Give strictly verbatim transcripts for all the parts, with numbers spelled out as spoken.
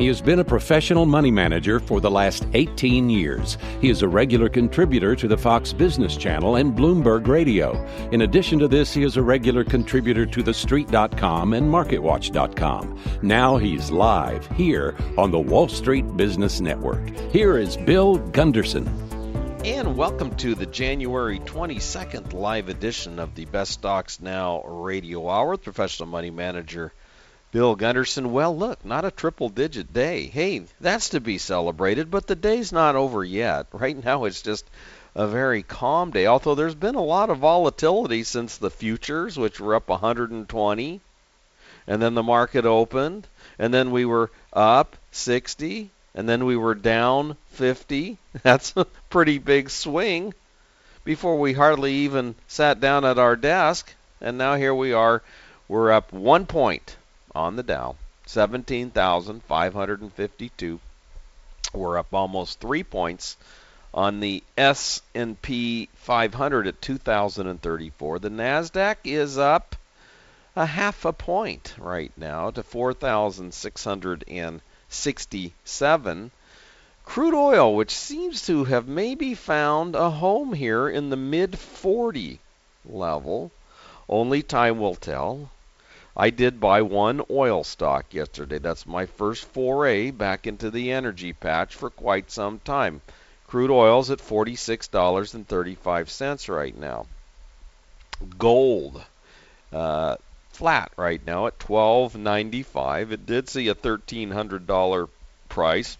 He has been a professional money manager for the last eighteen years. He is a regular contributor to the Fox Business Channel and Bloomberg Radio. In addition to this, he is a regular contributor to the street dot com and market watch dot com. Now he's live here on the Wall Street Business Network. Here is Bill Gunderson. And welcome to the January twenty-second live edition of the Best Stocks Now Radio Hour with professional money manager Bill Gunderson. Well, look, not a triple-digit day. Hey, that's to be celebrated, but the day's not over yet. Right now it's just a very calm day, although there's been a lot of volatility since the futures, which were up one hundred twenty, and then the market opened, and then we were up sixty, and then we were down fifty. That's a pretty big swing before we hardly even sat down at our desk, and now here we are. We're up one point on the Dow, seventeen thousand five hundred fifty-two. We're up almost three points on the S and P five hundred at two thousand thirty-four. The NASDAQ is up a half a point right now to four thousand six hundred sixty-seven. Crude oil, which seems to have maybe found a home here in the mid forty level. Only time will tell. I did buy one oil stock yesterday. That's my first foray back into the energy patch for quite some time. Crude oil's at forty-six dollars and thirty-five cents right now. Gold, uh, flat right now at twelve ninety-five. It did see a thirteen hundred dollars price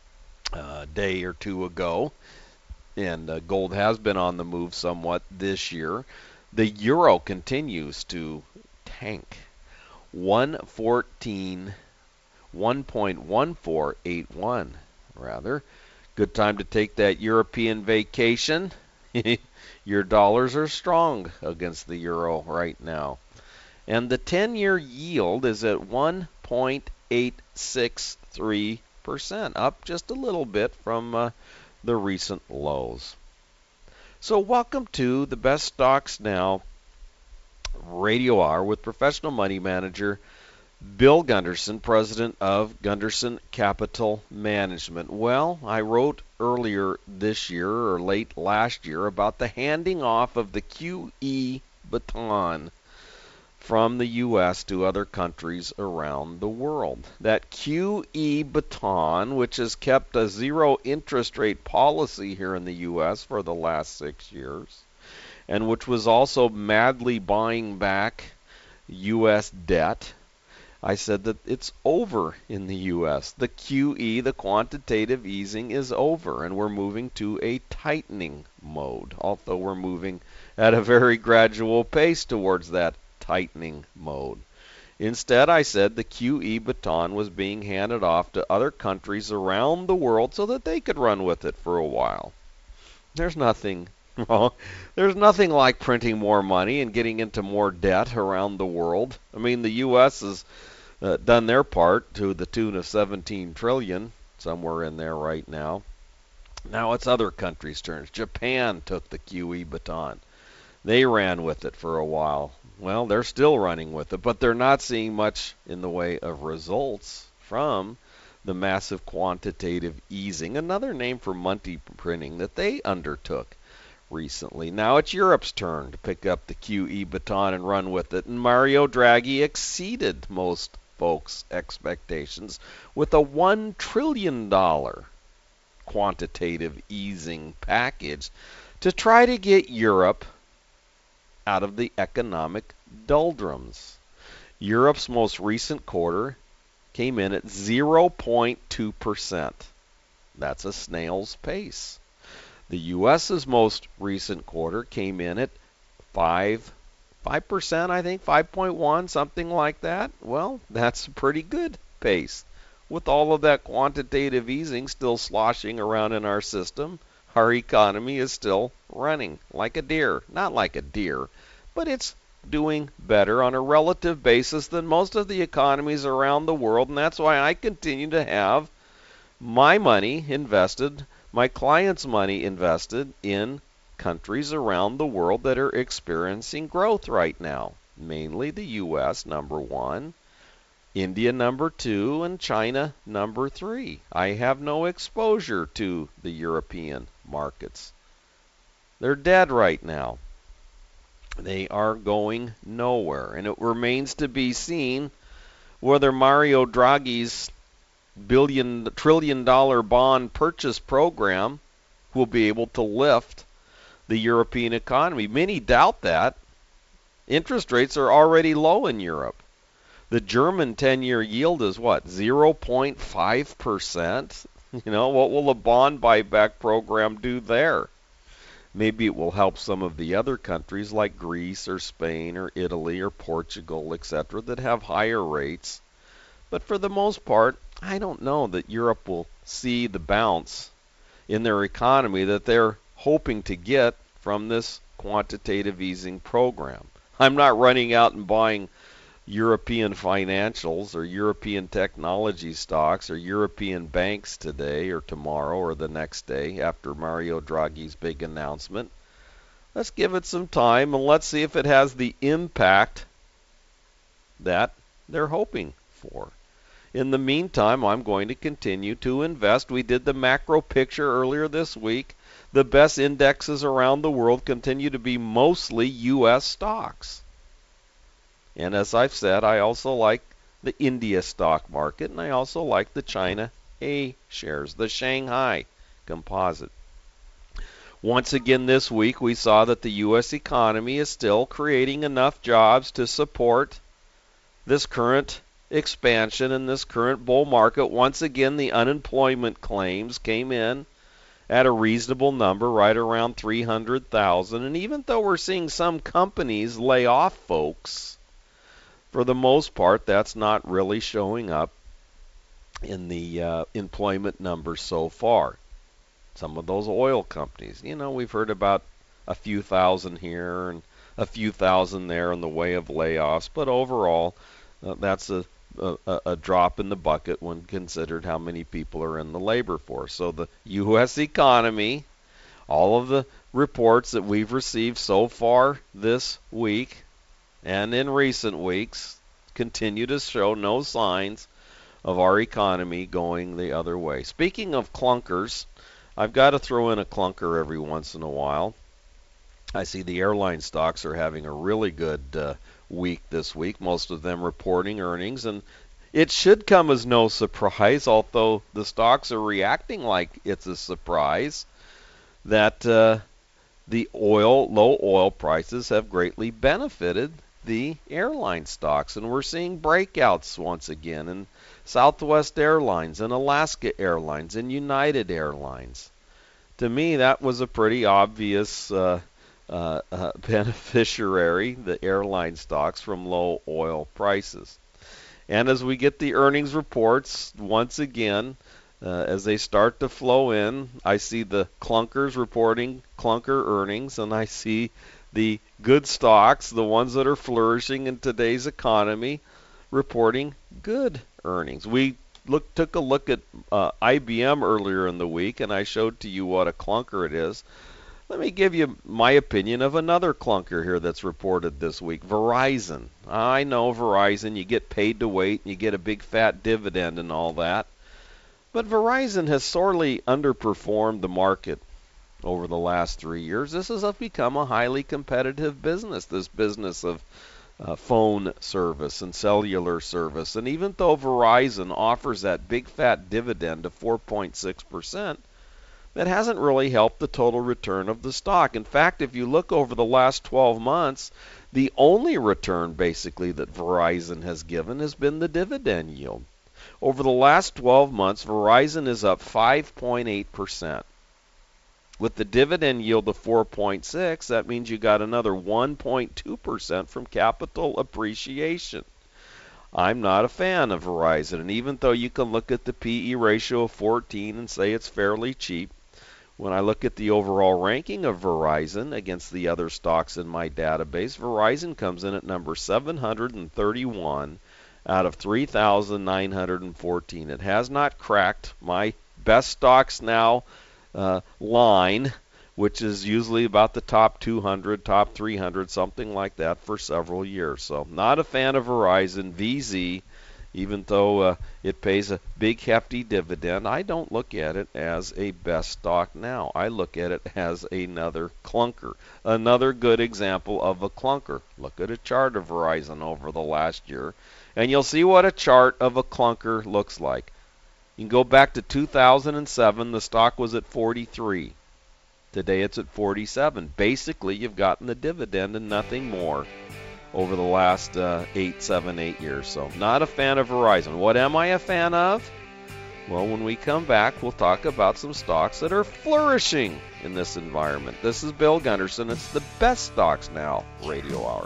a day or two ago, and uh, gold has been on the move somewhat this year. The euro continues to tank. one fourteen, one point one four eight one, rather. Good time to take that European vacation. Your dollars are strong against the euro right now. And the ten-year yield is at one point eight six three percent, up just a little bit from uh, the recent lows. So welcome to the Best Stocks Now Radio Hour with professional money manager Bill Gunderson, president of Gunderson Capital Management. Well, I wrote earlier this year or late last year about the handing off of the Q E baton from the U S to other countries around the world. That Q E baton, which has kept a zero interest rate policy here in the U S for the last six years, and which was also madly buying back U S debt. I said that it's over in the U S. The Q E, the quantitative easing, is over, and we're moving to a tightening mode, although we're moving at a very gradual pace towards that tightening mode. Instead, I said the Q E baton was being handed off to other countries around the world so that they could run with it for a while. There's nothing Well, there's nothing like printing more money and getting into more debt around the world. I mean, the U S has uh, done their part to the tune of seventeen trillion dollars, somewhere in there right now. Now it's other countries' turns. Japan took the Q E baton. They ran with it for a while. Well, they're still running with it, but they're not seeing much in the way of results from the massive quantitative easing, another name for money printing, that they undertook recently. Now it's Europe's turn to pick up the Q E baton and run with it, and Mario Draghi exceeded most folks' expectations with a one trillion dollars quantitative easing package to try to get Europe out of the economic doldrums. Europe's most recent quarter came in at zero point two percent. That's a snail's pace. The U S's most recent quarter came in at five, five percent, I think, five point one, something like that. Well, that's a pretty good pace. With all of that quantitative easing still sloshing around in our system, our economy is still running like a deer. Not like a deer, but it's doing better on a relative basis than most of the economies around the world, and that's why I continue to have my money invested, my clients' money invested in countries around the world that are experiencing growth right now. Mainly the U S, number one, India number two, and China number three. I have no exposure to the European markets. They're dead right now. They are going nowhere, and it remains to be seen whether Mario Draghi's billion, trillion dollar bond purchase program will be able to lift the European economy. Many doubt that. Interest rates are already low in Europe. The German ten-year yield is what, zero point five percent? You know, what will a bond buyback program do there? Maybe it will help some of the other countries like Greece or Spain or Italy or Portugal, et cetera, that have higher rates. But for the most part, I don't know that Europe will see the bounce in their economy that they're hoping to get from this quantitative easing program. I'm not running out and buying European financials or European technology stocks or European banks today or tomorrow or the next day after Mario Draghi's big announcement. Let's give it some time and let's see if it has the impact that they're hoping for. In the meantime, I'm going to continue to invest. We did the macro picture earlier this week. The best indexes around the world continue to be mostly U S stocks. And as I've said, I also like the India stock market, and I also like the China A shares, the Shanghai Composite. Once again this week, we saw that the U S economy is still creating enough jobs to support this current expansion in this current bull market. Once again, the unemployment claims came in at a reasonable number, right around three hundred thousand. And even though we're seeing some companies lay off folks, for the most part, that's not really showing up in the uh, employment numbers so far. Some of those oil companies, you know, we've heard about a few thousand here and a few thousand there in the way of layoffs, but overall, uh, that's a, a, a drop in the bucket when considered how many people are in the labor force. So the U S economy, all of the reports that we've received so far this week and in recent weeks continue to show no signs of our economy going the other way. Speaking of clunkers, I've got to throw in a clunker every once in a while. I see the airline stocks are having a really good uh, week this week, most of them reporting earnings, and it should come as no surprise, although the stocks are reacting like it's a surprise, that uh, the oil, low oil prices have greatly benefited the airline stocks, and we're seeing breakouts once again in Southwest Airlines and Alaska Airlines and United Airlines. To me, that was a pretty obvious uh, uh, uh, beneficiary, the airline stocks, from low oil prices. And as we get the earnings reports, once again, uh, as they start to flow in, I see the clunkers reporting clunker earnings, and I see the good stocks, the ones that are flourishing in today's economy, reporting good earnings. We look, took a look at uh, I B M earlier in the week, and I showed to you what a clunker it is. Let me give you my opinion of another clunker here that's reported this week, Verizon. I know Verizon, you get paid to wait, and you get a big fat dividend and all that. But Verizon has sorely underperformed the market over the last three years. This has become a highly competitive business, this business of uh, phone service and cellular service. And even though Verizon offers that big fat dividend of four point six percent, that hasn't really helped the total return of the stock. In fact, if you look over the last twelve months, the only return basically that Verizon has given has been the dividend yield. Over the last twelve months, Verizon is up five point eight percent. With the dividend yield of four point six, that means you got another one point two percent from capital appreciation. I'm not a fan of Verizon, and even though you can look at the P E ratio of fourteen and say it's fairly cheap, when I look at the overall ranking of Verizon against the other stocks in my database, Verizon comes in at number seven hundred thirty-one out of three thousand nine hundred fourteen. It has not cracked my best stocks now Uh, line, which is usually about the top two hundred, top three hundred, something like that for several years. So not a fan of Verizon. V Z even though uh, it pays a big hefty dividend, I don't look at it as a best stock now. I look at it as another clunker, another good example of a clunker. Look at a chart of Verizon over the last year, and you'll see what a chart of a clunker looks like. You can go back to two thousand seven, the stock was at forty-three. Today it's at forty-seven. Basically, you've gotten the dividend and nothing more over the last uh, eight, seven, eight years. So not a fan of Verizon. What am I a fan of? Well, when we come back, we'll talk about some stocks that are flourishing in this environment. This is Bill Gunderson. It's the Best Stocks Now Radio Hour.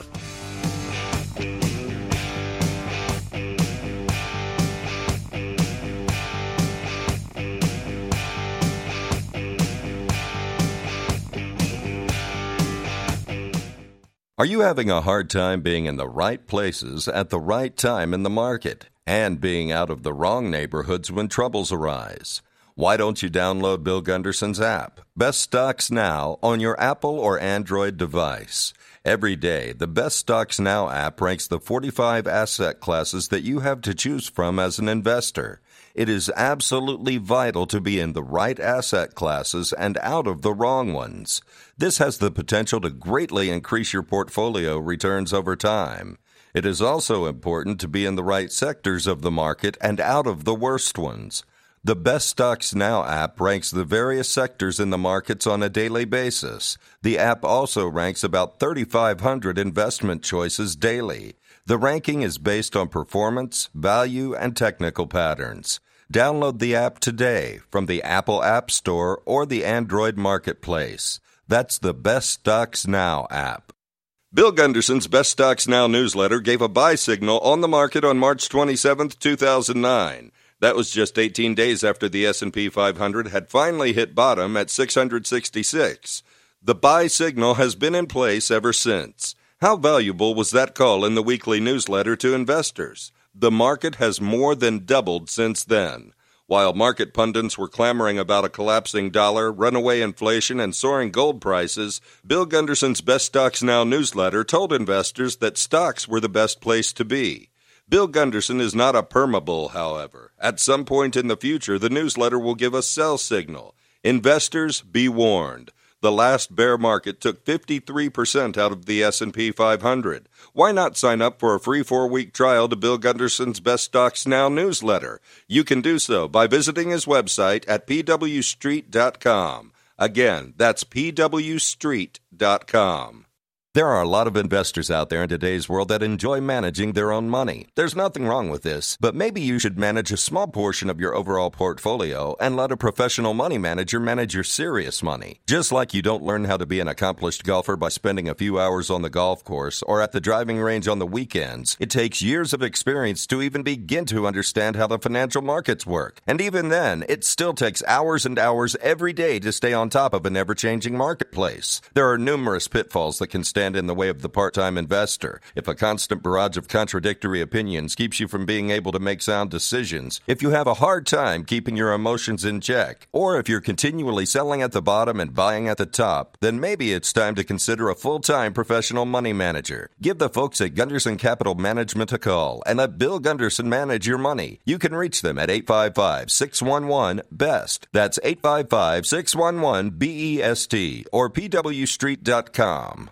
Are you having a hard time being in the right places at the right time in the market and being out of the wrong neighborhoods when troubles arise? Why don't you download Bill Gunderson's app, Best Stocks Now, on your Apple or Android device? Every day, the Best Stocks Now app ranks the forty-five asset classes that you have to choose from as an investor. It is absolutely vital to be in the right asset classes and out of the wrong ones. This has the potential to greatly increase your portfolio returns over time. It is also important to be in the right sectors of the market and out of the worst ones. The Best Stocks Now app ranks the various sectors in the markets on a daily basis. The app also ranks about thirty-five hundred investment choices daily. The ranking is based on performance, value, and technical patterns. Download the app today from the Apple App Store or the Android Marketplace. That's the Best Stocks Now app. Bill Gunderson's Best Stocks Now newsletter gave a buy signal on the market on March twenty-seventh, two thousand nine. That was just eighteen days after the S and P five hundred had finally hit bottom at six hundred sixty-six. The buy signal has been in place ever since. How valuable was that call in the weekly newsletter to investors? The market has more than doubled since then. While market pundits were clamoring about a collapsing dollar, runaway inflation, and soaring gold prices, Bill Gunderson's Best Stocks Now newsletter told investors that stocks were the best place to be. Bill Gunderson is not a permabull, however. At some point in the future, the newsletter will give a sell signal. Investors, be warned. The last bear market took fifty-three percent out of the S and P five hundred. Why not sign up for a free four-week trial to Bill Gunderson's Best Stocks Now newsletter? You can do so by visiting his website at p w street dot com. Again, that's p w street dot com. There are a lot of investors out there in today's world that enjoy managing their own money. There's nothing wrong with this, but maybe you should manage a small portion of your overall portfolio and let a professional money manager manage your serious money. Just like you don't learn how to be an accomplished golfer by spending a few hours on the golf course or at the driving range on the weekends, it takes years of experience to even begin to understand how the financial markets work. And even then, it still takes hours and hours every day to stay on top of an ever-changing marketplace. There are numerous pitfalls that can stand in the way of the part-time investor. If a constant barrage of contradictory opinions keeps you from being able to make sound decisions, if you have a hard time keeping your emotions in check, or if you're continually selling at the bottom and buying at the top, then maybe it's time to consider a full-time professional money manager. Give the folks at Gunderson Capital Management a call and let Bill Gunderson manage your money. You can reach them at eight five five, six one one, B E S T. That's eight five five, six one one, B E S T or p w street dot com.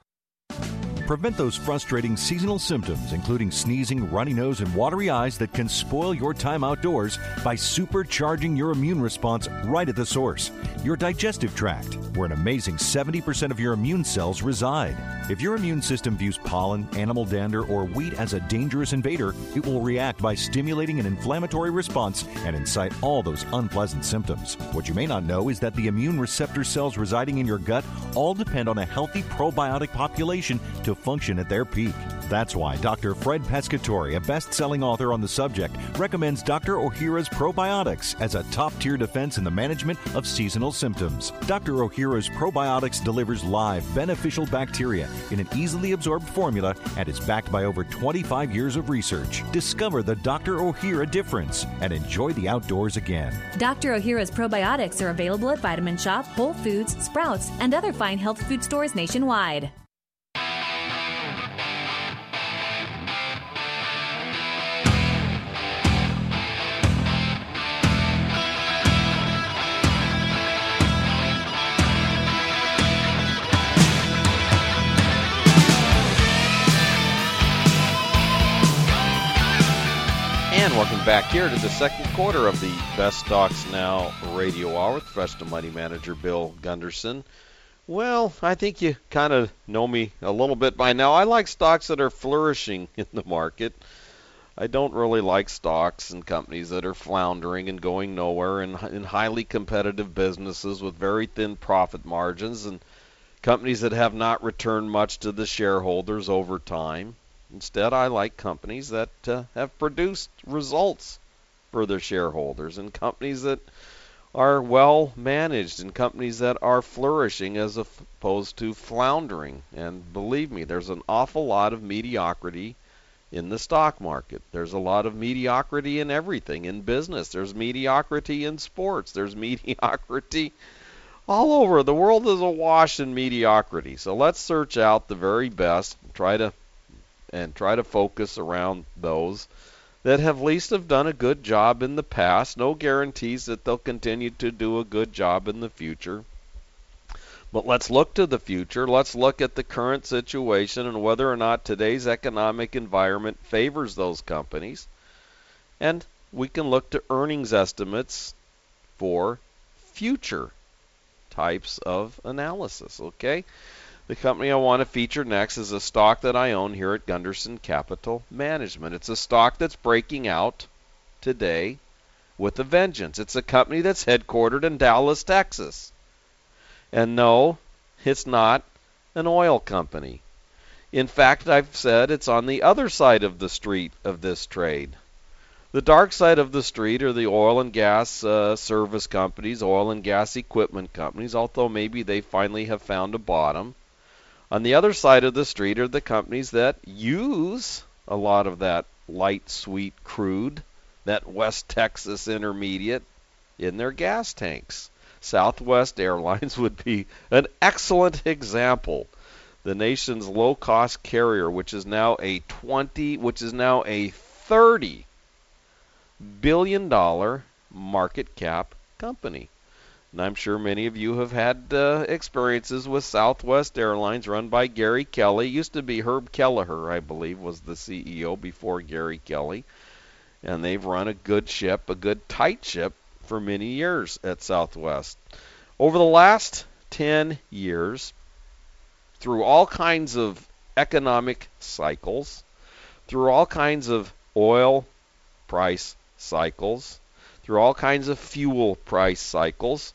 Prevent those frustrating seasonal symptoms, including sneezing, runny nose, and watery eyes that can spoil your time outdoors by supercharging your immune response right at the source, your digestive tract, where an amazing seventy percent of your immune cells reside. If your immune system views pollen, animal dander, or wheat as a dangerous invader, it will react by stimulating an inflammatory response and incite all those unpleasant symptoms. What you may not know is that the immune receptor cells residing in your gut all depend on a healthy probiotic population to function at their peak. That's why Doctor Fred Pescatore, a best-selling author on the subject, recommends Doctor Ohhira's Probiotics as a top-tier defense in the management of seasonal symptoms. Doctor Ohhira's Probiotics delivers live, beneficial bacteria in an easily absorbed formula and is backed by over twenty-five years of research. Discover the Doctor Ohhira difference and enjoy the outdoors again. Doctor Ohhira's Probiotics are available at Vitamin Shop, Whole Foods, Sprouts, and other fine health food stores nationwide. And welcome back here to the second quarter of the Best Stocks Now Radio Hour with Professional Money Manager Bill Gunderson. Well, I think you kind of know me a little bit by now. I like stocks that are flourishing in the market. I don't really like stocks and companies that are floundering and going nowhere in, in highly competitive businesses with very thin profit margins and companies that have not returned much to the shareholders over time. Instead, I like companies that uh, have produced results for their shareholders and companies that are well managed and companies that are flourishing as opposed to floundering. And believe me, there's an awful lot of mediocrity in the stock market. There's a lot of mediocrity in everything, in business. There's mediocrity in sports. There's mediocrity all over. The world is awash in mediocrity. So let's search out the very best, try to and try to focus around those that have at least have done a good job in the past. No guarantees that they'll continue to do a good job in the future. But let's look to the future. Let's look at the current situation and whether or not today's economic environment favors those companies. And we can look to earnings estimates for future types of analysis, okay? The company I want to feature next is a stock that I own here at Gunderson Capital Management. It's a stock that's breaking out today with a vengeance. It's a company that's headquartered in Dallas, Texas. And no, it's not an oil company. In fact, I've said it's on the other side of the street of this trade. The dark side of the street are the oil and gas uh, service companies, oil and gas equipment companies, although maybe they finally have found a bottom. On the other side of the street are the companies that use a lot of that light sweet crude, that West Texas Intermediate, in their gas tanks. Southwest Airlines would be an excellent example. The nation's low-cost carrier, which is now a twenty, which is now a thirty billion dollar market cap company. And I'm sure many of you have had uh, experiences with Southwest Airlines run by Gary Kelly. It used to be Herb Kelleher, I believe, was the C E O before Gary Kelly. And they've run a good ship, a good tight ship, for many years at Southwest. Over the last ten years, through all kinds of economic cycles, through all kinds of oil price cycles, through all kinds of fuel price cycles,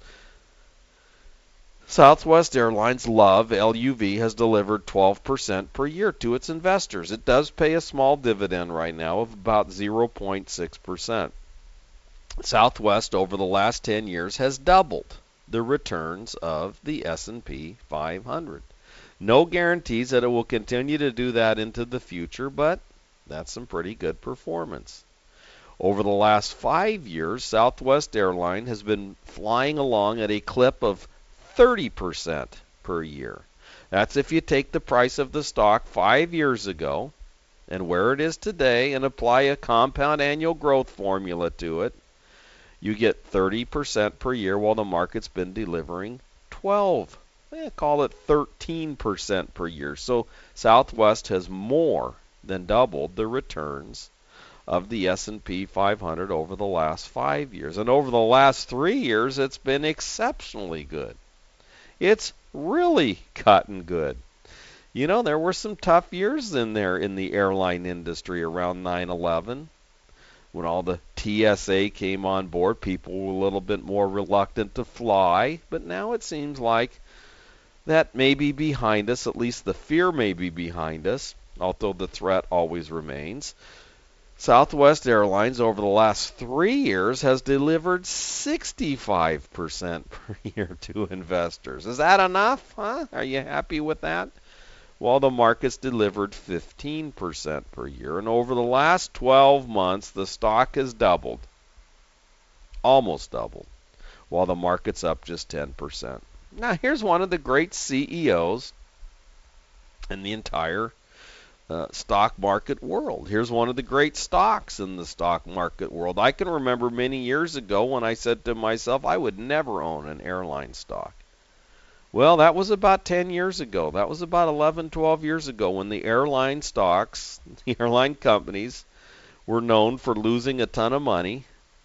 Southwest Airlines, LUV, L U V, has delivered twelve percent per year to its investors. It does pay a small dividend right now of about zero point six percent. Southwest, over the last ten years, has doubled the returns of the S and P five hundred. No guarantees that it will continue to do that into the future, but that's some pretty good performance. Over the last five years, Southwest Airlines has been flying along at a clip of thirty percent per year. That's if you take the price of the stock five years ago and where it is today and apply a compound annual growth formula to it, you get thirty percent per year while the market's been delivering twelve. Eh, call it thirteen percent per year. So Southwest has more than doubled the returns of the S and P five hundred over the last five years. And over the last three years, it's been exceptionally good. It's really gotten good. You know, there were some tough years in there in the airline industry around nine eleven. When all the T S A came on board, people were a little bit more reluctant to fly. But now it seems like that may be behind us. At least the fear may be behind us, although the threat always remains. Southwest Airlines over the last three years has delivered sixty-five percent per year to investors. Is that enough? Huh? Are you happy with that? While the market's delivered fifteen percent per year. And over the last twelve months, the stock has doubled. Almost doubled. While the market's up just ten percent. Now, here's one of the great C E Os in the entire Uh, stock market world. Here's one of the great stocks in the stock market world. I can remember many years ago when I said to myself, I would never own an airline stock. Well, that was about ten years ago. That was about eleven, twelve years ago when the airline stocks, the airline companies, were known for losing a ton of money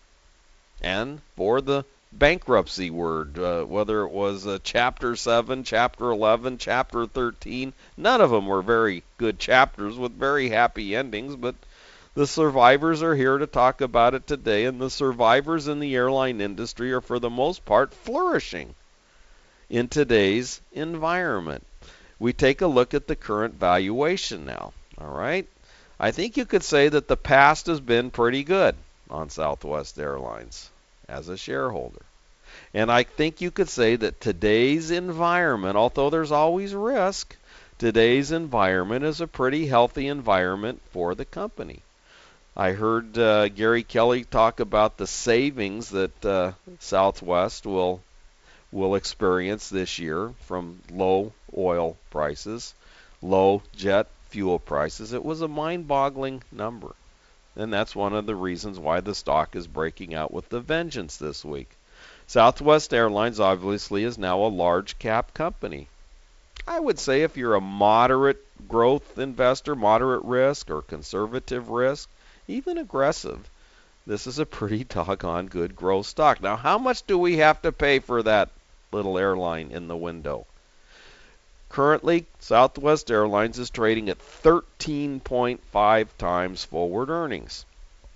and for the bankruptcy word, uh, whether it was uh, Chapter seven, Chapter eleven, Chapter thirteen. None of them were very good chapters with very happy endings, but the survivors are here to talk about it today, and the survivors in the airline industry are for the most part flourishing in today's environment. We take a look at the current valuation now, all right? I think you could say that the past has been pretty good on Southwest Airlines as a shareholder. And I think you could say that today's environment, although there's always risk, today's environment is a pretty healthy environment for the company. I heard uh, Gary Kelly talk about the savings that uh, Southwest will will experience this year from low oil prices, low jet fuel prices. It was a mind-boggling number. And that's one of the reasons why the stock is breaking out with the vengeance this week. Southwest Airlines obviously is now a large cap company. I would say if you're a moderate growth investor, moderate risk or conservative risk, even aggressive, this is a pretty doggone good growth stock. Now, how much do we have to pay for that little airline in the window? Currently, Southwest Airlines is trading at thirteen point five times forward earnings.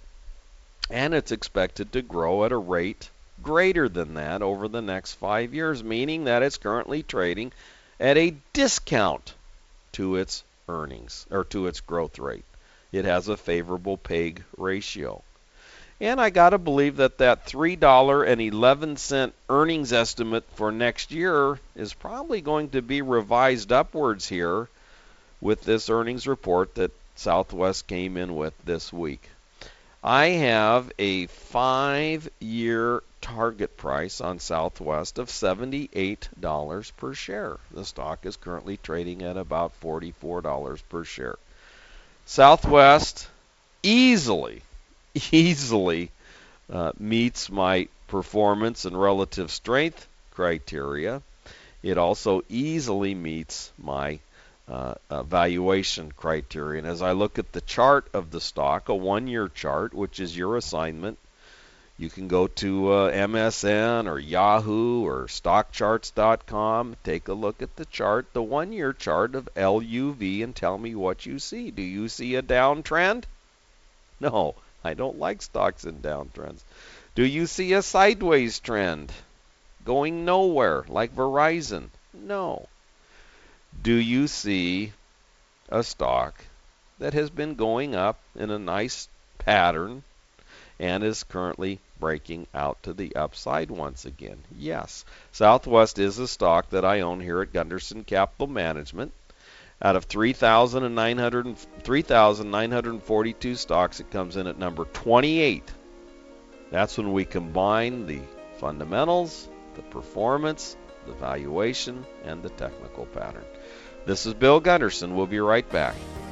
And it's expected to grow at a rate greater than that over the next five years, meaning that it's currently trading at a discount to its earnings, or to its growth rate. It has a favorable P E G ratio. And I got to believe that that three dollars and eleven cents earnings estimate for next year is probably going to be revised upwards here with this earnings report that Southwest came in with this week. I have a five-year target price on Southwest of seventy-eight dollars per share. The stock is currently trading at about forty-four dollars per share. Southwest easily easily uh, meets my performance and relative strength criteria. It also easily meets my uh, uh, valuation criteria. And as I look at the chart of the stock, a one-year chart, which is your assignment, you can go to uh, M S N or Yahoo or stock charts dot com, take a look at the chart, the one-year chart of L U V, and tell me what you see. Do you see a downtrend? No. I don't like stocks in downtrends. Do you see a sideways trend going nowhere like Verizon? No. Do you see a stock that has been going up in a nice pattern and is currently breaking out to the upside once again? Yes. Southwest is a stock that I own here at Gunderson Capital Management. Out of three thousand nine hundred forty-two stocks, it comes in at number twenty-eight. That's when we combine the fundamentals, the performance, the valuation, and the technical pattern. This is Bill Gunderson. We'll be right back.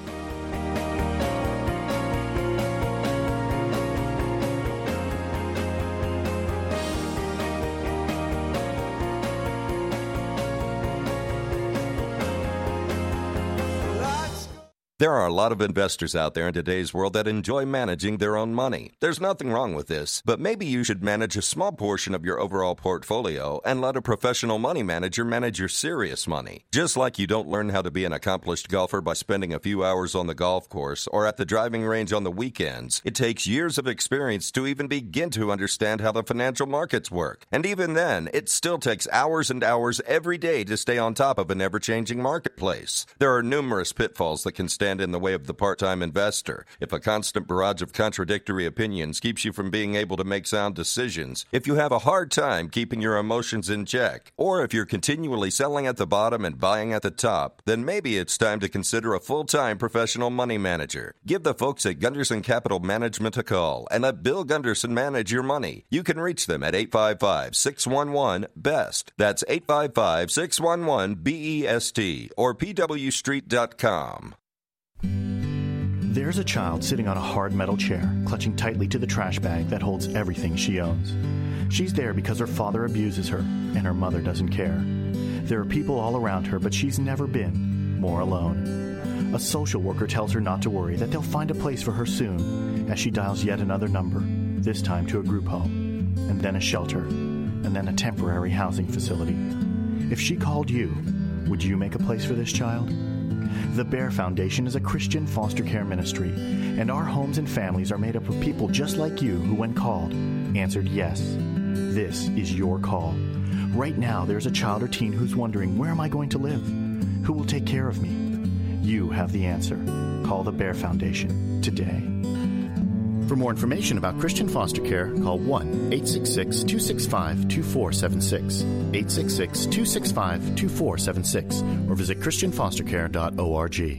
There are a lot of investors out there in today's world that enjoy managing their own money. There's nothing wrong with this, but maybe you should manage a small portion of your overall portfolio and let a professional money manager manage your serious money. Just like you don't learn how to be an accomplished golfer by spending a few hours on the golf course or at the driving range on the weekends, it takes years of experience to even begin to understand how the financial markets work. And even then, it still takes hours and hours every day to stay on top of an ever-changing marketplace. There are numerous pitfalls that can stand in the way of the part-time investor. If a constant barrage of contradictory opinions keeps you from being able to make sound decisions, if you have a hard time keeping your emotions in check, or if you're continually selling at the bottom and buying at the top, then maybe it's time to consider a full-time professional money manager. Give the folks at Gunderson Capital Management a call and let Bill Gunderson manage your money. You can reach them at eight five five, six one one, B E S T. That's eight five five, six one one, B E S T or P W street dot com. There's a child sitting on a hard metal chair, clutching tightly to the trash bag that holds everything she owns. She's there because her father abuses her, and her mother doesn't care. There are people all around her, but she's never been more alone. A social worker tells her not to worry, that they'll find a place for her soon, as she dials yet another number, this time to a group home, and then a shelter, and then a temporary housing facility. If she called you, would you make a place for this child? The Bear Foundation is a Christian foster care ministry, and our homes and families are made up of people just like you who, when called, answered yes. This is your call. Right now, there's a child or teen who's wondering, where am I going to live? Who will take care of me? You have the answer. Call the Bear Foundation today. For more information about Christian foster care, call one eight six six, two six five, two four seven six, eight six six, two six five, two four seven six, or visit christian foster care dot org.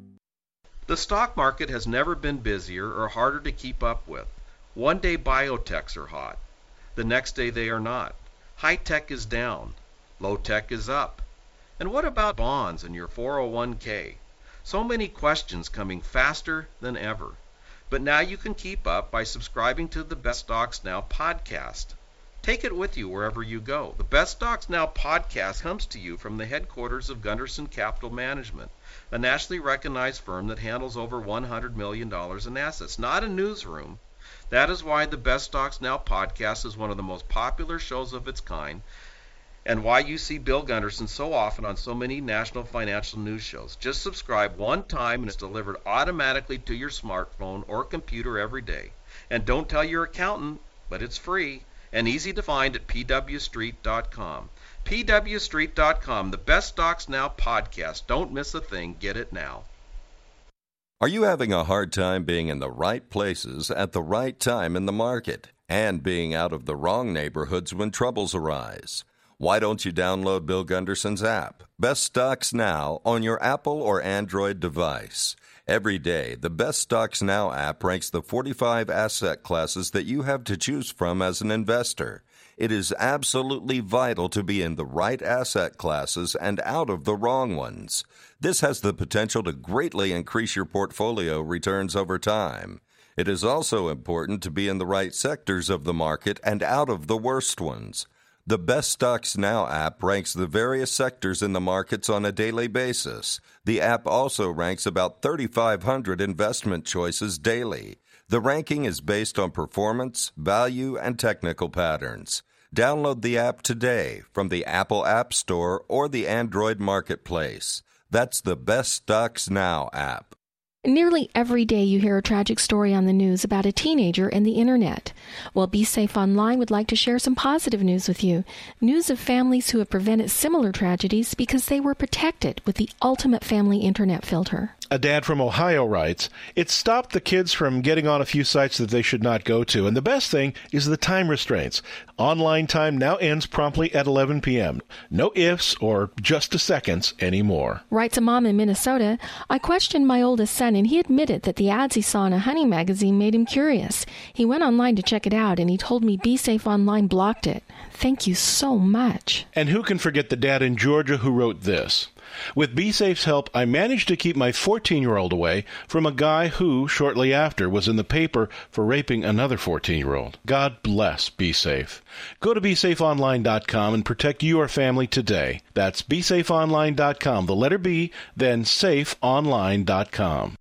The stock market has never been busier or harder to keep up with. One day biotechs are hot. The next day they are not. High tech is down. Low tech is up. And what about bonds and your four oh one k? So many questions coming faster than ever. But now you can keep up by subscribing to the Best Stocks Now podcast. Take it with you wherever you go. The Best Stocks Now podcast comes to you from the headquarters of Gunderson Capital Management, a nationally recognized firm that handles over one hundred million dollars in assets, not a newsroom. That is why the Best Stocks Now podcast is one of the most popular shows of its kind, and why you see Bill Gunderson so often on so many national financial news shows. Just subscribe one time and it's delivered automatically to your smartphone or computer every day. And don't tell your accountant, but it's free and easy to find at p w street dot com. p w street dot com, the Best Stocks Now podcast. Don't miss a thing. Get it now. Are you having a hard time being in the right places at the right time in the market and being out of the wrong neighborhoods when troubles arise? Why don't you download Bill Gunderson's app, Best Stocks Now, on your Apple or Android device? Every day, the Best Stocks Now app ranks the forty-five asset classes that you have to choose from as an investor. It is absolutely vital to be in the right asset classes and out of the wrong ones. This has the potential to greatly increase your portfolio returns over time. It is also important to be in the right sectors of the market and out of the worst ones. The Best Stocks Now app ranks the various sectors in the markets on a daily basis. The app also ranks about thirty-five hundred investment choices daily. The ranking is based on performance, value, and technical patterns. Download the app today from the Apple App Store or the Android Marketplace. That's the Best Stocks Now app. Nearly every day you hear a tragic story on the news about a teenager and the internet. Well, Be Safe Online would like to share some positive news with you. News of families who have prevented similar tragedies because they were protected with the ultimate family internet filter. A dad from Ohio writes, "It stopped the kids from getting on a few sites that they should not go to, and the best thing is the time restraints. Online time now ends promptly at eleven p.m. No ifs or just a seconds anymore." Writes a mom in Minnesota, "I questioned my oldest son, and he admitted that the ads he saw in a hunting magazine made him curious. He went online to check it out, and he told me Be Safe Online blocked it. Thank you so much." And who can forget the dad in Georgia who wrote this? "With BeSafe's help, I managed to keep my fourteen-year-old away from a guy who, shortly after, was in the paper for raping another fourteen-year-old. God bless BeSafe. Go to be safe online dot com and protect your family today. That's be safe online dot com, the letter B, then safe online dot com.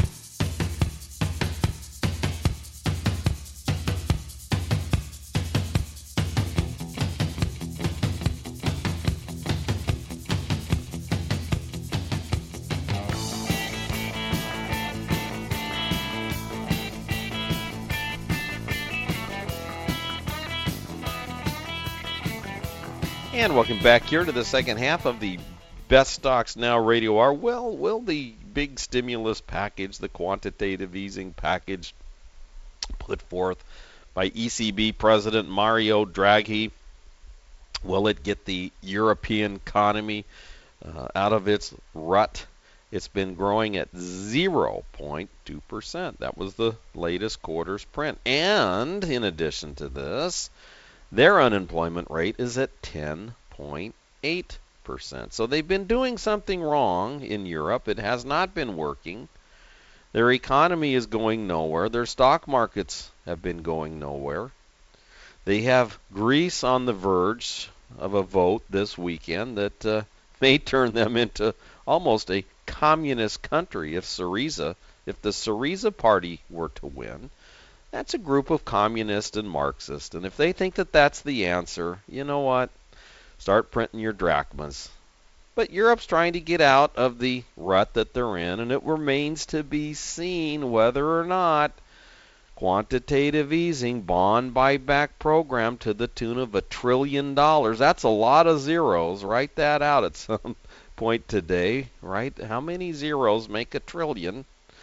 And welcome back here to the second half of the Best Stocks Now Radio Hour. Well, will the big stimulus package, the quantitative easing package put forth by E C B President Mario Draghi, will it get the European economy uh, out of its rut? It's been growing at zero point two percent. That was the latest quarter's print. And in addition to this, their unemployment rate is at ten point eight percent. So they've been doing something wrong in Europe. It has not been working. Their economy is going nowhere. Their stock markets have been going nowhere. They have Greece on the verge of a vote this weekend that uh, may turn them into almost a communist country, if Syriza, if the Syriza party were to win, that's a group of communists and Marxists. And if they think that that's the answer, you know what? Start printing your drachmas. But Europe's trying to get out of the rut that they're in, and it remains to be seen whether or not quantitative easing, bond buyback program to the tune of a trillion dollars. That's a lot of zeros. Write that out at some point today, right? How many zeros make a trillion?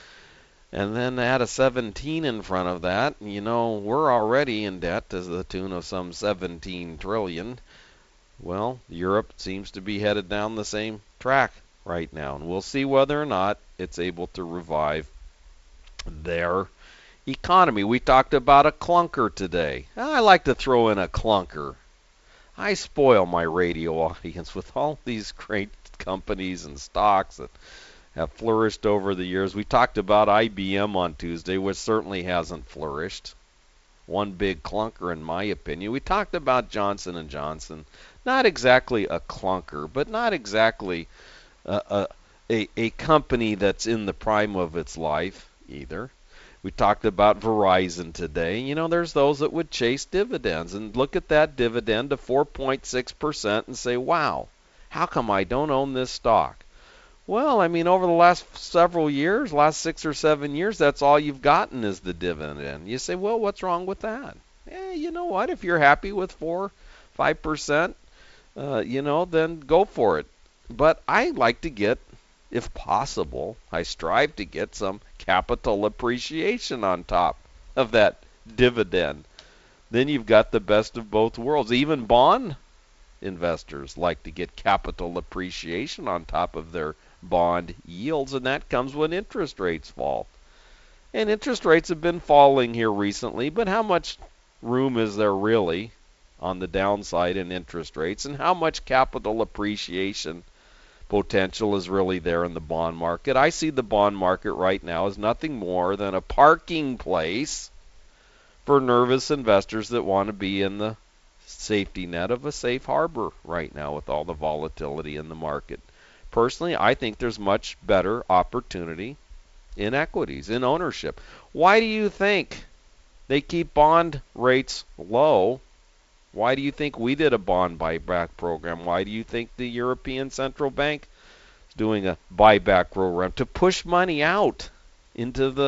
And then add a seventeen in front of that. You know, we're already in debt to the tune of some seventeen trillion. Well, Europe seems to be headed down the same track right now, and we'll see whether or not it's able to revive their economy. We talked about a clunker today. I like to throw in a clunker. I spoil my radio audience with all these great companies and stocks that have flourished over the years. We talked about I B M on Tuesday, which certainly hasn't flourished. One big clunker, in my opinion. We talked about Johnson and Johnson. Not exactly a clunker, but not exactly a, a, a, a company that's in the prime of its life either. We talked about Verizon today. You know, there's those that would chase dividends and look at that dividend of four point six percent and say, wow, how come I don't own this stock? Well, I mean, over the last several years, last six or seven years, that's all you've gotten is the dividend. You say, well, what's wrong with that? Eh, you know what? If you're happy with four, five percent, uh, you know, then go for it. But I like to get, if possible, I strive to get some capital appreciation on top of that dividend. Then you've got the best of both worlds. Even bond investors like to get capital appreciation on top of their bond yields, and that comes when interest rates fall. And interest rates have been falling here recently, but how much room is there really on the downside in interest rates, and how much capital appreciation potential is really there in the bond market? I see the bond market right now as nothing more than a parking place for nervous investors that want to be in the safety net of a safe harbor right now with all the volatility in the market. Personally, I think there's much better opportunity in equities, in ownership. Why do you think they keep bond rates low? Why do you think we did a bond buyback program? Why do you think the European Central Bank is doing a buyback program? To push money out into the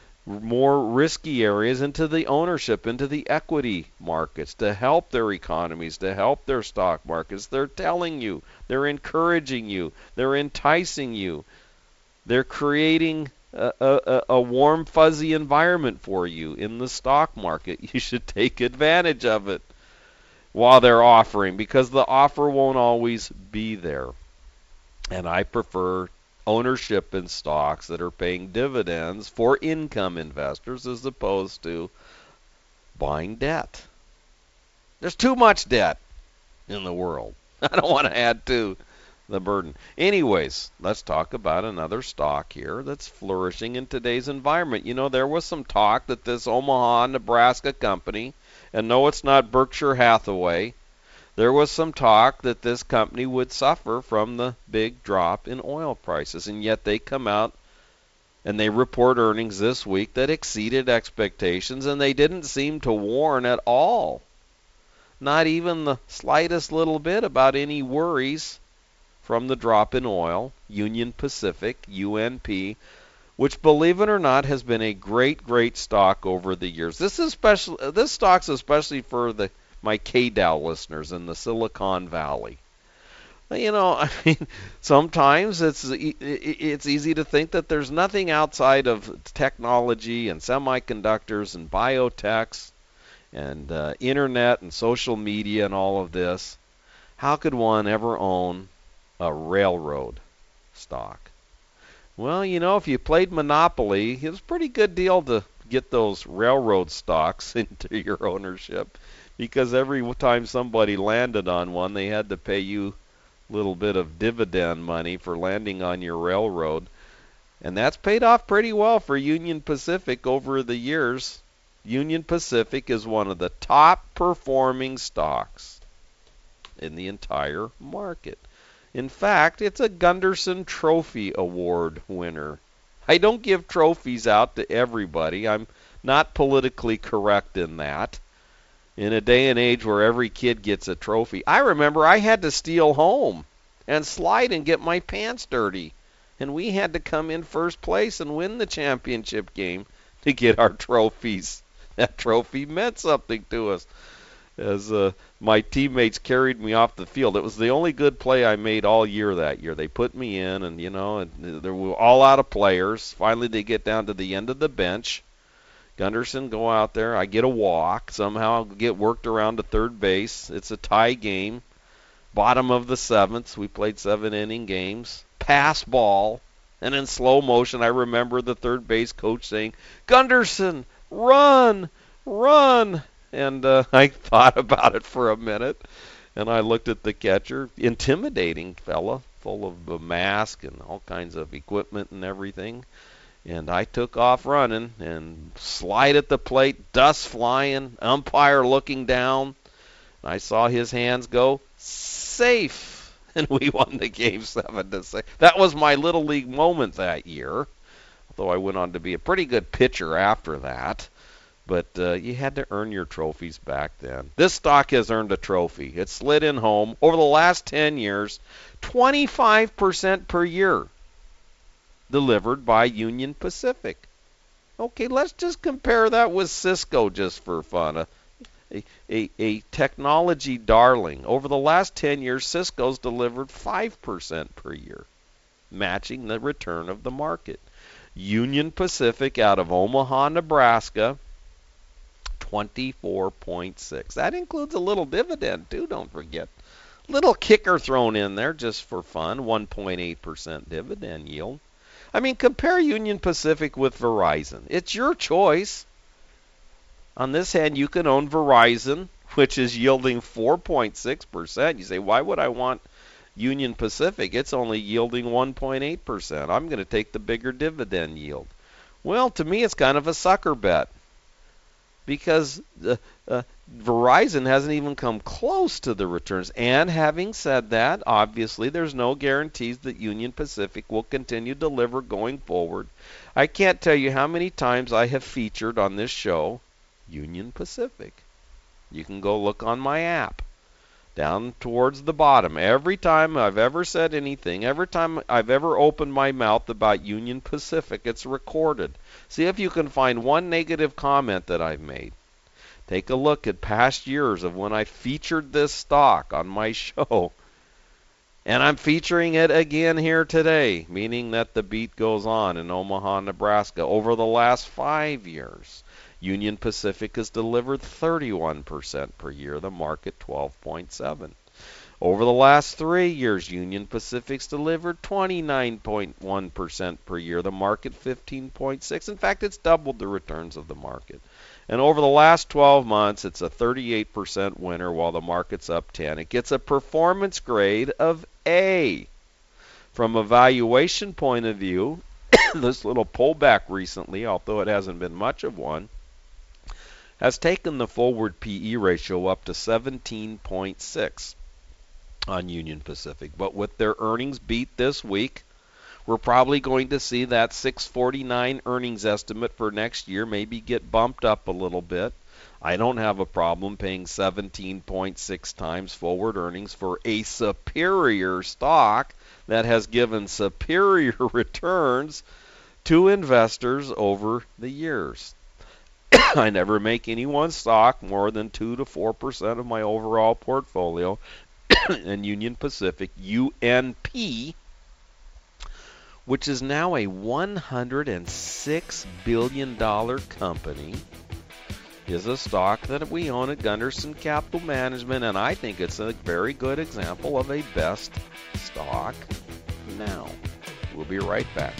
more risky areas, into the ownership, into the equity markets, to help their economies, to help their stock markets. They're telling you, they're encouraging you, they're enticing you, they're creating a, a, a warm, fuzzy environment for you in the stock market. You should take advantage of it while they're offering, because the offer won't always be there. And I prefer ownership in stocks that are paying dividends for income investors as opposed to buying debt. There's too much debt in the world. I don't want to add to the burden. Anyways, let's talk about another stock here that's flourishing in today's environment. You know, there was some talk that this Omaha, Nebraska company, and no, it's not Berkshire Hathaway, there was some talk that this company would suffer from the big drop in oil prices, and yet they come out and they report earnings this week that exceeded expectations, and they didn't seem to warn at all, not even the slightest little bit, about any worries from the drop in oil. Union Pacific, U N P, which, believe it or not, has been a great, great stock over the years. This is special. This stock's especially for the my K Dow listeners in the Silicon Valley. You know, I mean, sometimes it's it's easy to think that there's nothing outside of technology and semiconductors and biotechs and uh, internet and social media and all of this. How could one ever own a railroad stock? Well, you know, if you played Monopoly, it was a pretty good deal to get those railroad stocks into your ownership, because every time somebody landed on one, they had to pay you a little bit of dividend money for landing on your railroad. And that's paid off pretty well for Union Pacific over the years. Union Pacific is one of the top performing stocks in the entire market. In fact, it's a Gunderson Trophy Award winner. I don't give trophies out to everybody. I'm not politically correct in that. In a day and age where every kid gets a trophy. I remember I had to steal home and slide and get my pants dirty. And we had to come in first place and win the championship game to get our trophies. That trophy meant something to us. As uh, my teammates carried me off the field. It was the only good play I made all year that year. They put me in, and, you know, and they were all out of players. Finally, they get down to the end of the bench. Gunderson go out there. I get a walk. Somehow I get worked around to third base. It's a tie game. Bottom of the seventh. We played seven-inning games. Pass ball. And in slow motion, I remember the third base coach saying, "Gunderson, run, run." And uh, I thought about it for a minute, and I looked at the catcher, intimidating fella, full of a mask and all kinds of equipment and everything. And I took off running and slide at the plate, dust flying, umpire looking down. I saw his hands go, safe, and we won the game seven to six. That was my little league moment that year, although I went on to be a pretty good pitcher after that. But uh, you had to earn your trophies back then. This stock has earned a trophy. It slid in home over the last ten years, twenty-five percent per year, delivered by Union Pacific. Okay, let's just compare that with Cisco just for fun. A, a, a, a technology darling. Over the last ten years, Cisco's delivered five percent per year, matching the return of the market. Union Pacific out of Omaha, Nebraska, twenty-four point six. That includes a little dividend, too, don't forget. Little kicker thrown in there just for fun, one point eight percent dividend yield. I mean, compare Union Pacific with Verizon. It's your choice. On this hand, you can own Verizon, which is yielding four point six percent. You say, why would I want Union Pacific? It's only yielding one point eight percent. I'm going to take the bigger dividend yield. Well, to me, it's kind of a sucker bet, because uh, uh, Verizon hasn't even come close to the returns. And having said that, obviously there's no guarantees that Union Pacific will continue to deliver going forward. I can't tell you how many times I have featured on this show Union Pacific. You can go look on my app. Down towards the bottom. Every time I've ever said anything, every time I've ever opened my mouth about Union Pacific, it's recorded. See if you can find one negative comment that I've made. Take a look at past years of when I featured this stock on my show. And I'm featuring it again here today, meaning that the beat goes on in Omaha, Nebraska. Over the last five years, Union Pacific has delivered thirty-one percent per year, the market twelve point seven. Over the last three years, Union Pacific's delivered twenty-nine point one percent per year, the market fifteen point six. In fact, it's doubled the returns of the market. And over the last twelve months, it's a thirty-eight percent winner while the market's up ten. It gets a performance grade of A. From a valuation point of view, this little pullback recently, although it hasn't been much of one, has taken the forward P E ratio up to seventeen point six on Union Pacific. But with their earnings beat this week, we're probably going to see that six forty-nine earnings estimate for next year maybe get bumped up a little bit. I don't have a problem paying seventeen point six times forward earnings for a superior stock that has given superior returns to investors over the years. I never make any one stock more than two to four percent of my overall portfolio. And Union Pacific, U N P, which is now a one hundred six billion dollars company, is a stock that we own at Gunderson Capital Management, and I think it's a very good example of a best stock now. We'll be right back.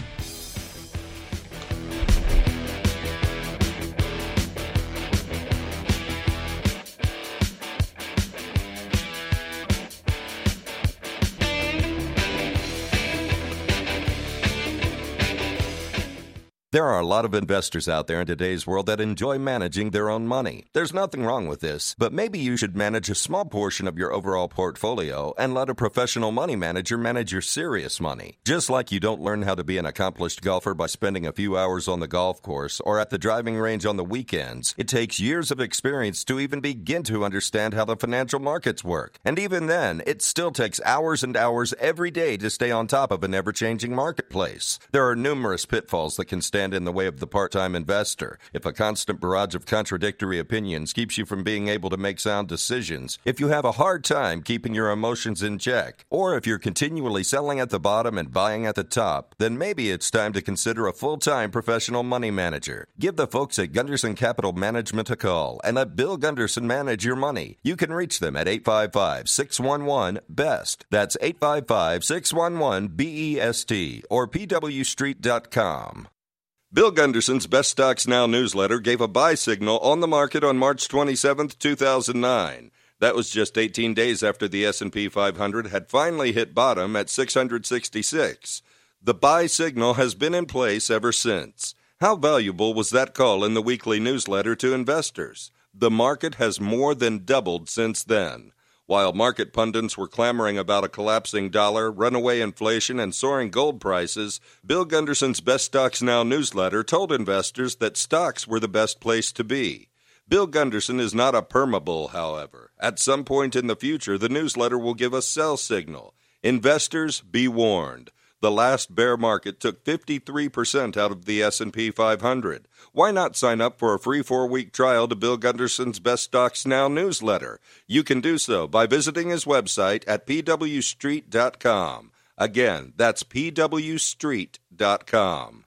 There are a lot of investors out there in today's world that enjoy managing their own money. There's nothing wrong with this, but maybe you should manage a small portion of your overall portfolio and let a professional money manager manage your serious money. Just like you don't learn how to be an accomplished golfer by spending a few hours on the golf course or at the driving range on the weekends, it takes years of experience to even begin to understand how the financial markets work. And even then, it still takes hours and hours every day to stay on top of an ever-changing marketplace. There are numerous pitfalls that can stand in the way of the part-time investor. If a constant barrage of contradictory opinions keeps you from being able to make sound decisions, if you have a hard time keeping your emotions in check, or if you're continually selling at the bottom and buying at the top, then maybe it's time to consider a full-time professional money manager. Give the folks at Gunderson Capital Management a call and let Bill Gunderson manage your money. You can reach them at eight five five, six one one, B E S T. That's eight five five, six one one, B E S T or P W street dot com. Bill Gunderson's Best Stocks Now newsletter gave a buy signal on the market on March twenty-seventh, two thousand nine. That was just eighteen days after the S and P five hundred had finally hit bottom at six hundred sixty-six. The buy signal has been in place ever since. How valuable was that call in the weekly newsletter to investors? The market has more than doubled since then. While market pundits were clamoring about a collapsing dollar, runaway inflation, and soaring gold prices, Bill Gunderson's Best Stocks Now newsletter told investors that stocks were the best place to be. Bill Gunderson is not a permabull, however. At some point in the future, the newsletter will give a sell signal. Investors, be warned. The last bear market took fifty-three percent out of the S and P five hundred. Why not sign up for a free four-week trial to Bill Gunderson's Best Stocks Now newsletter? You can do so by visiting his website at P W street dot com. Again, that's P W street dot com.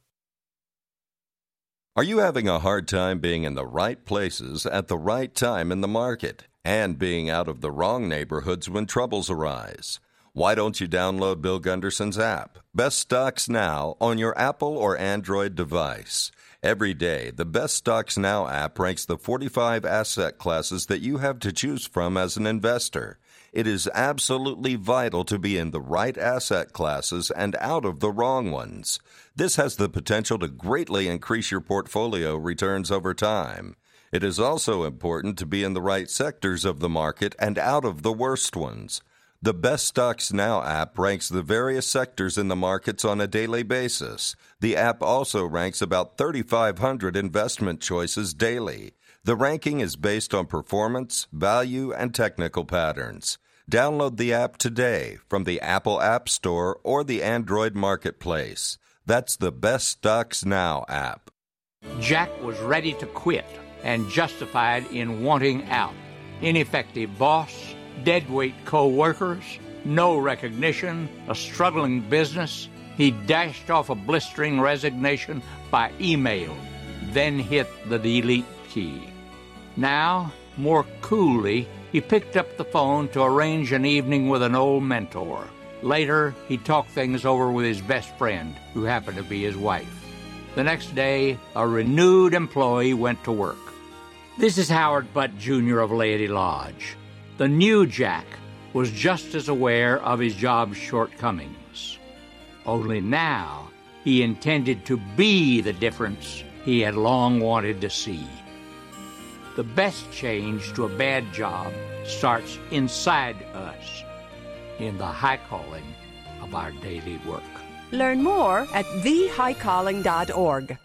Are you having a hard time being in the right places at the right time in the market and being out of the wrong neighborhoods when troubles arise? Why don't you download Bill Gunderson's app, Best Stocks Now, on your Apple or Android device? Every day, the Best Stocks Now app ranks the forty-five asset classes that you have to choose from as an investor. It is absolutely vital to be in the right asset classes and out of the wrong ones. This has the potential to greatly increase your portfolio returns over time. It is also important to be in the right sectors of the market and out of the worst ones. The Best Stocks Now app ranks the various sectors in the markets on a daily basis. The app also ranks about thirty-five hundred investment choices daily. The ranking is based on performance, value, and technical patterns. Download the app today from the Apple App Store or the Android Marketplace. That's the Best Stocks Now app. Jack was ready to quit and justified in wanting out. Ineffective boss, deadweight co-workers, no recognition, a struggling business. He dashed off a blistering resignation by email, then hit the delete key. Now, more coolly, he picked up the phone to arrange an evening with an old mentor. Later, he talked things over with his best friend, who happened to be his wife. The next day, a renewed employee went to work. This is Howard Butt, Junior of Laity Lodge. The new Jack was just as aware of his job's shortcomings. Only now he intended to be the difference he had long wanted to see. The best change to a bad job starts inside us, in the high calling of our daily work. Learn more at the high calling dot org.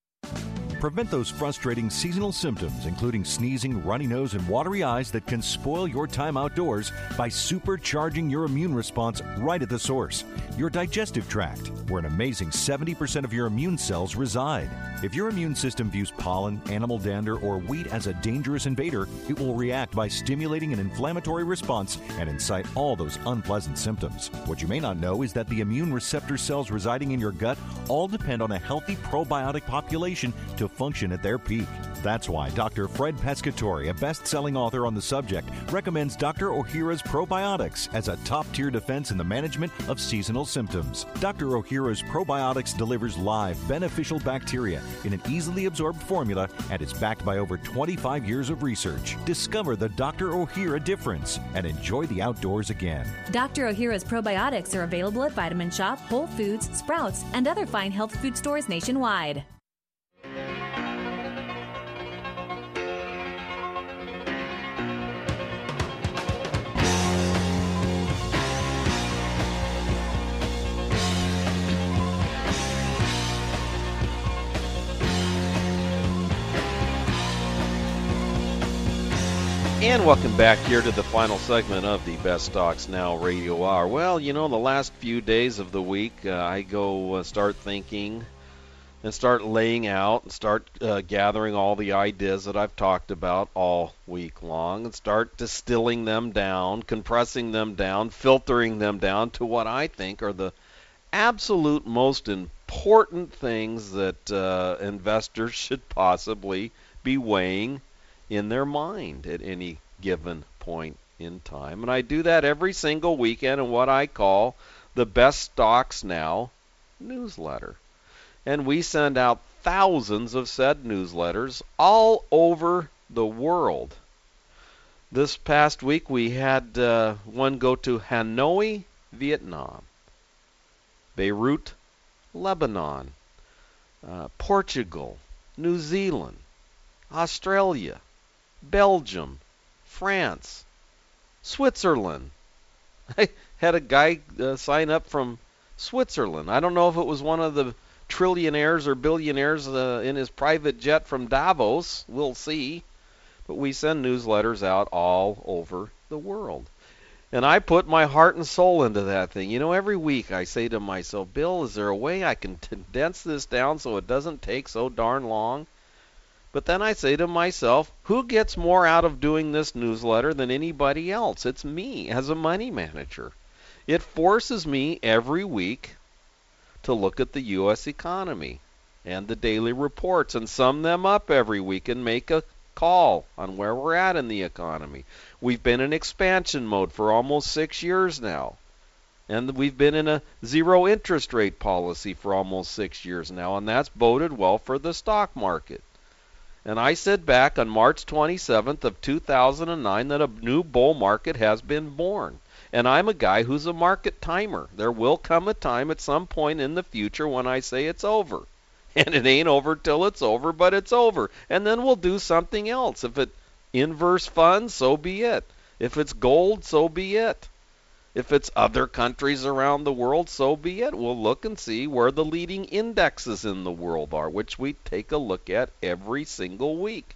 Prevent those frustrating seasonal symptoms, including sneezing, runny nose, and watery eyes that can spoil your time outdoors by supercharging your immune response right at the source, your digestive tract, where an amazing seventy percent of your immune cells reside. If your immune system views pollen, animal dander, or wheat as a dangerous invader, it will react by stimulating an inflammatory response and incite all those unpleasant symptoms. What you may not know is that the immune receptor cells residing in your gut all depend on a healthy probiotic population to function at their peak. That's why Doctor Fred Pescatore, a best-selling author on the subject, recommends Doctor Ohhira's Probiotics as a top-tier defense in the management of seasonal symptoms. Doctor Ohhira's Probiotics delivers live, beneficial bacteria in an easily absorbed formula and is backed by over twenty-five years of research. Discover the Doctor Ohhira difference and enjoy the outdoors again. Doctor Ohhira's Probiotics are available at Vitamin Shop, Whole Foods, Sprouts, and other fine health food stores nationwide. And welcome back here to the final segment of the Best Stocks Now Radio Hour. Well, you know, the last few days of the week, uh, I go uh, start thinking and start laying out and start uh, gathering all the ideas that I've talked about all week long and start distilling them down, compressing them down, filtering them down to what I think are the absolute most important things that uh, investors should possibly be weighing in their mind at any given point in time. And I do that every single weekend in what I call the Best Stocks Now newsletter. And we send out thousands of said newsletters all over the world. This past week we had uh, one go to Hanoi, Vietnam, Beirut, Lebanon, uh, Portugal, New Zealand, Australia, Belgium, France, Switzerland. I had a guy uh, sign up from Switzerland. I don't know if it was one of the trillionaires or billionaires uh, in his private jet from Davos. We'll see. But we send newsletters out all over the world. And I put my heart and soul into that thing. You know, every week I say to myself, Bill, is there a way I can condense this down so it doesn't take so darn long? But then I say to myself, who gets more out of doing this newsletter than anybody else? It's me as a money manager. It forces me every week to look at the U S economy and the daily reports and sum them up every week and make a call on where we're at in the economy. We've been in expansion mode for almost six years now. And we've been in a zero interest rate policy for almost six years now, and that's boded well for the stock market. And I said back on March twenty-seventh of two thousand nine that a new bull market has been born. And I'm a guy who's a market timer. There will come a time at some point in the future when I say it's over. And it ain't over till it's over, but it's over. And then we'll do something else. If it's inverse funds, so be it. If it's gold, so be it. If it's other countries around the world, so be it. We'll look and see where the leading indexes in the world are, which we take a look at every single week.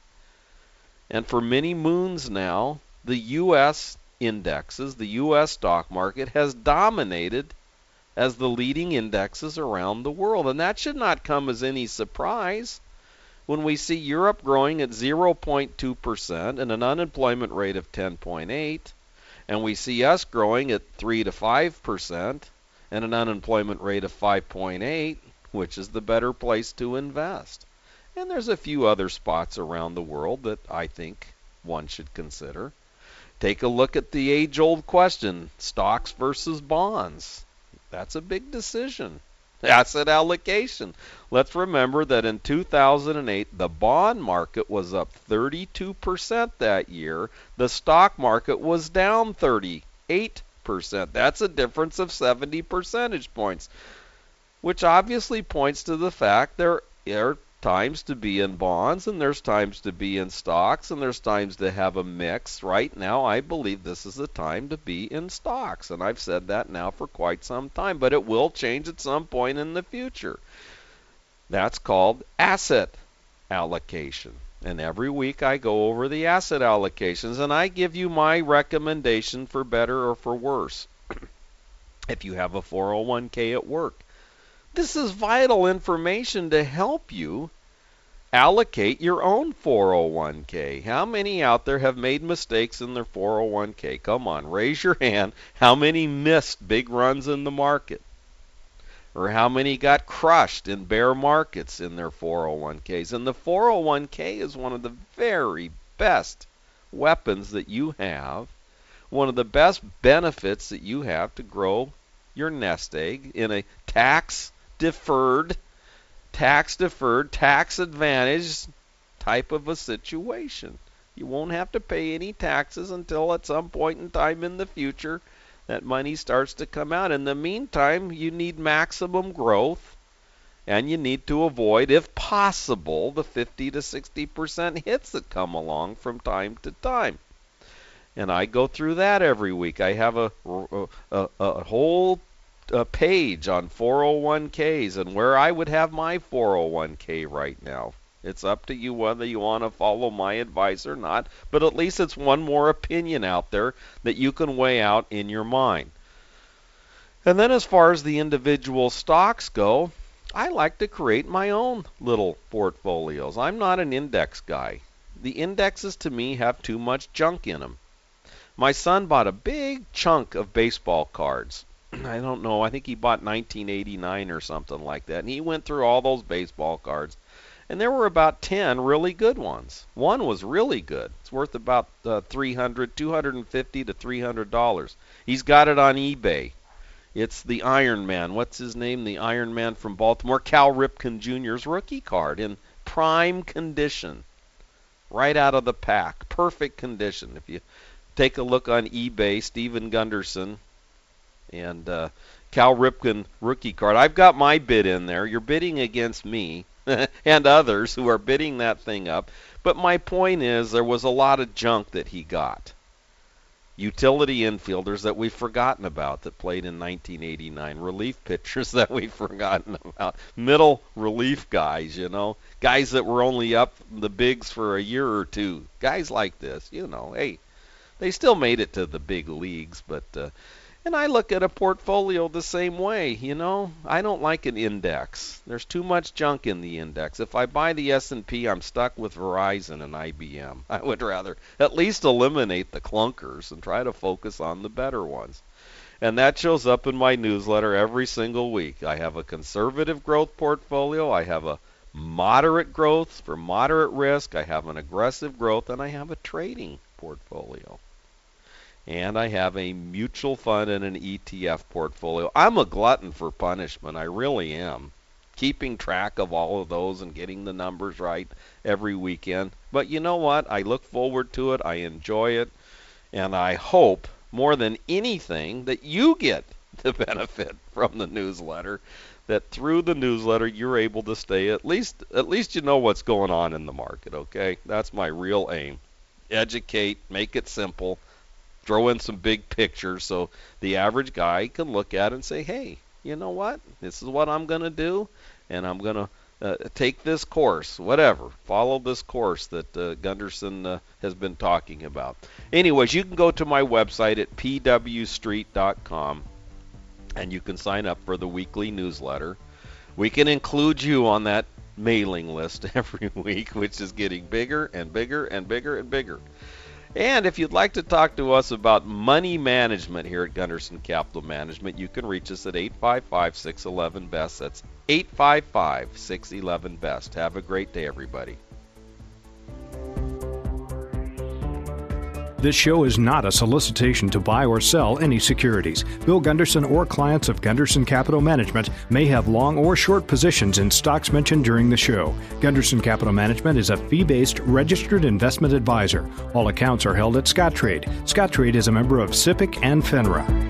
And for many moons now, the U S indexes, the U S stock market, has dominated as the leading indexes around the world. And that should not come as any surprise when we see Europe growing at zero point two percent and an unemployment rate of ten point eight. And we see us growing at three to five percent and an unemployment rate of five point eight, which is the better place to invest. And there's a few other spots around the world that I think one should consider. Take a look at the age-old question, stocks versus bonds. That's a big decision. Asset allocation. Let's remember that in two thousand eight, the bond market was up thirty-two percent that year. The stock market was down thirty-eight percent. That's a difference of seventy percentage points, which obviously points to the fact there are times to be in bonds and there's times to be in stocks and there's times to have a mix. Right now, I believe this is the time to be in stocks, and I've said that now for quite some time, but it will change at some point in the future. That's called asset allocation. And every week I go over the asset allocations and I give you my recommendation for better or for worse. If you have a four oh one k at work, this is vital information to help you allocate your own four oh one k. How many out there have made mistakes in their four oh one k? Come on, raise your hand. How many missed big runs in the market? Or how many got crushed in bear markets in their four oh one k's? And the four oh one k is one of the very best weapons that you have, one of the best benefits that you have to grow your nest egg in a tax deferred, tax deferred, tax advantage type of a situation. You won't have to pay any taxes until at some point in time in the future that money starts to come out. In the meantime, you need maximum growth, and you need to avoid, if possible, the fifty to sixty percent hits that come along from time to time. And I go through that every week. I have a, a, a, a whole a page on four oh one k's and where I would have my four oh one k right now. It's up to you whether you want to follow my advice or not, but at least it's one more opinion out there that you can weigh out in your mind. And then as far as the individual stocks go, I like to create my own little portfolios. I'm not an index guy. The indexes to me have too much junk in them. My son bought a big chunk of baseball cards. I don't know, I think he bought nineteen eighty-nine or something like that. And he went through all those baseball cards. And there were about ten really good ones. One was really good. It's worth about uh, three hundred, two hundred fifty to three hundred dollars. He's got it on eBay. It's the Iron Man. What's his name? The Iron Man from Baltimore. Cal Ripken Junior's rookie card in prime condition. Right out of the pack. Perfect condition. If you take a look on eBay, Stephen Gunderson and uh, Cal Ripken rookie card. I've got my bid in there. You're bidding against me and others who are bidding that thing up. But my point is there was a lot of junk that he got. Utility infielders that we've forgotten about that played in nineteen eighty-nine. Relief pitchers that we've forgotten about. Middle relief guys, you know. Guys that were only up the bigs for a year or two. Guys like this, you know. Hey, they still made it to the big leagues, but... Uh, And I look at a portfolio the same way, you know. I don't like an index. There's too much junk in the index. If I buy the S and P, I'm stuck with Verizon and I B M. I would rather at least eliminate the clunkers and try to focus on the better ones. And that shows up in my newsletter every single week. I have a conservative growth portfolio. I have a moderate growth for moderate risk. I have an aggressive growth, and I have a trading portfolio. And I have a mutual fund and an E T F portfolio. I'm a glutton for punishment. I really am. Keeping track of all of those and getting the numbers right every weekend. But you know what? I look forward to it. I enjoy it. And I hope, more than anything, that you get the benefit from the newsletter. That through the newsletter, you're able to stay at least, at least you know what's going on in the market, okay? That's my real aim. Educate, make it simple. Throw in some big pictures so the average guy can look at it and say, hey, you know what? This is what I'm going to do, and I'm going to uh, take this course, whatever. Follow this course that uh, Gunderson uh, has been talking about. Anyways, you can go to my website at p w street dot com, and you can sign up for the weekly newsletter. We can include you on that mailing list every week, which is getting bigger and bigger and bigger and bigger. And if you'd like to talk to us about money management here at Gunderson Capital Management, you can reach us at eight five five, six one one, B E S T. That's eight five five, six one one, B E S T. Have a great day, everybody. This show is not a solicitation to buy or sell any securities. Bill Gunderson or clients of Gunderson Capital Management may have long or short positions in stocks mentioned during the show. Gunderson Capital Management is a fee-based registered investment advisor. All accounts are held at Scottrade. Scottrade is a member of SIPC and FINRA.